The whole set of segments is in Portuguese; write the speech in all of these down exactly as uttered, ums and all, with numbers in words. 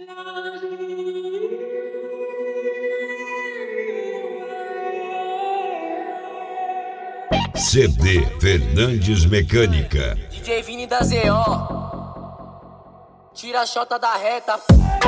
C D Fernandes Mecânica. D J Vini da Z O. Tira a chota da reta.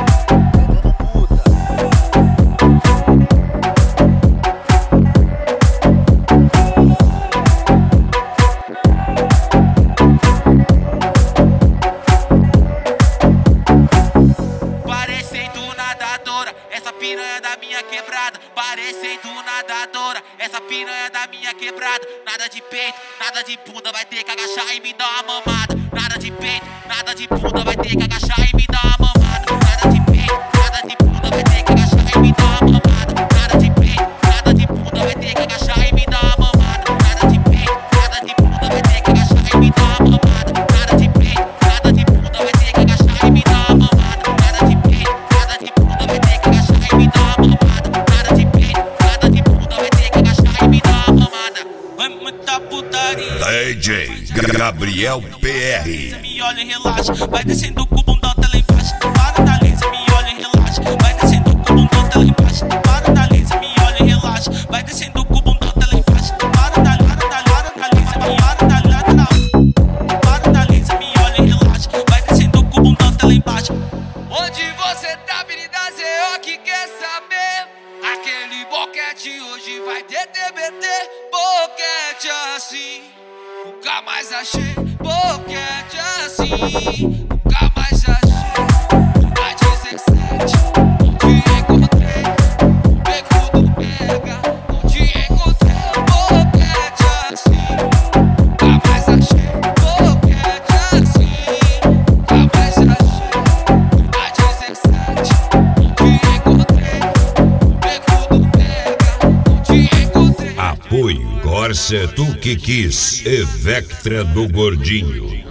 Parecendo nadadora, essa piranha da minha quebrada. Parecendo nadadora, essa piranha da minha quebrada. Nada de peito, nada de bunda, vai ter que agachar e me dar uma mamada. Nada de peito, nada de bunda, vai ter que agachar e me dar uma mamada. Nada de peito, nada de bunda, vai ter que agachar e me dar uma mamada. Nada de peito, nada de bunda, vai ter que agachar e me dar uma mamada. Nada de peito, nada de bunda, vai ter que agachar e me dar uma mamada. Nada de peito, nada de bunda, vai ter que agachar e me dar uma mamada. Nada de peito, nada de bunda, vai ter que agachar e me dar uma mamada. Nada de peito, nada de bunda, vai ter que agachar e me dar uma mamada. Vai muita putaria. D J Gabriel P R. Você me olha e relaxa, vai descendo com o bundão até lá embaixo. Para da lisa, me olha e relaxa, vai descendo com o bundão até lá embaixo. Para da lisa, me olha e relaxa, vai descendo com o bundão até lá embaixo. Para da para da para da lisa, me olha da lateral. Para da lisa, me olha e relaxa, vai descendo com o bundão até lá embaixo. Onde você tá, Avenida Z O, que quer saber? Aquele boquete hoje vai ter T B T. Boquete assim, nunca mais achei. Boquete assim, nunca mais achei. A dezessete, não te encontrei. Beco do pega, não te encontrei. Boquete assim, nunca mais achei. Boquete assim, nunca mais achei. A dezessete, não te encontrei. Beco do pega, não te encontrei. Apoio Corsa Tu Que Quis e Vectra do Gordinho.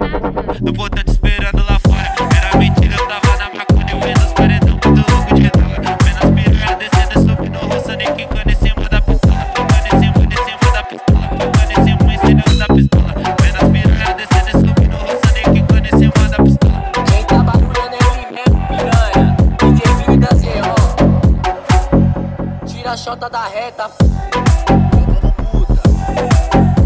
Eu vou tá te esperando lá fora. Era mentira, eu tava na maconha, eu vendo os paredão, muito louco de droga. Vendo as piranha descendo, subindo, roçando e quicando em cima da pistola. Quicando em cima, em cima da pistola. Quicando em cima, em cima da pistola. Vendo as piranha descendo, subindo, roçando e quicando em cima da pistola. Quem tá barulhando é ele mesmo, piranha. D J Vini da Z O. Tira a chota da reta. Puta.